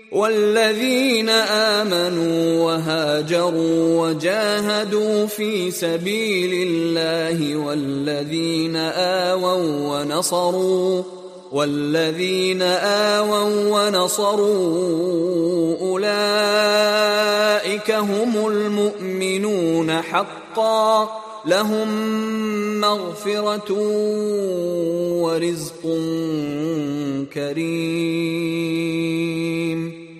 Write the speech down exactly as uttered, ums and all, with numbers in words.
والذين آمنوا وهاجروا وجاهدوا في سبيل الله والذين آووا ونصروا والذين آووا ونصروا أولئك هم المؤمنون حقا لهم مغفرة ورزق كريم.